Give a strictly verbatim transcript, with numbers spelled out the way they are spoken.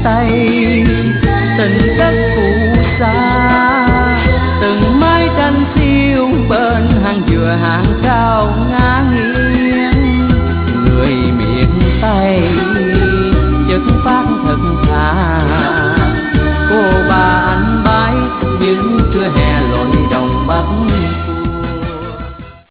tay, tình cất phù sa từng mái tranh xiêu bên hàng dừa hàng cao ngát.